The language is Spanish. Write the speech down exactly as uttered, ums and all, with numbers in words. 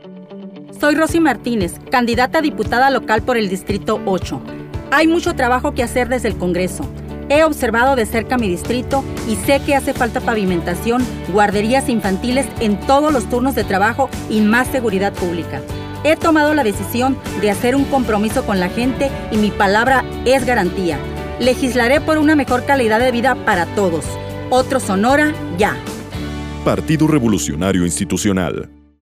Soy Rosy Martínez, candidata a diputada local por el Distrito ocho. Hay mucho trabajo que hacer desde el Congreso. He observado de cerca mi distrito y sé que hace falta pavimentación, guarderías infantiles en todos los turnos de trabajo y más seguridad pública. He tomado la decisión de hacer un compromiso con la gente y mi palabra es garantía. Legislaré por una mejor calidad de vida para todos. Otro Sonora, ya. Partido Revolucionario Institucional.